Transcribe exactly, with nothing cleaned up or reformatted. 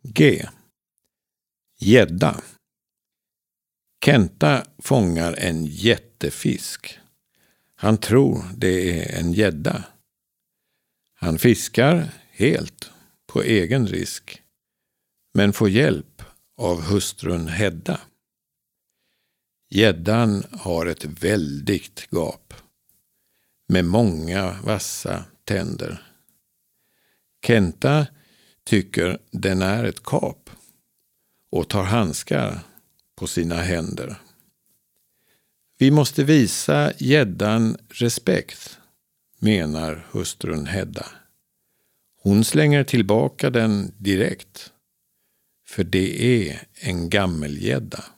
G. Gädda. Kenta fångar en jättefisk. Han tror det är en gädda. Han fiskar helt på egen risk, men får hjälp av hustrun Hedda. Gäddan har ett väldigt gap med många vassa tänder. Kenta tycker den är ett kap och tar handskar på sina händer. Vi måste visa gäddan respekt, menar hustrun Hedda. Hon slänger tillbaka den direkt, för det är en gammelgädda.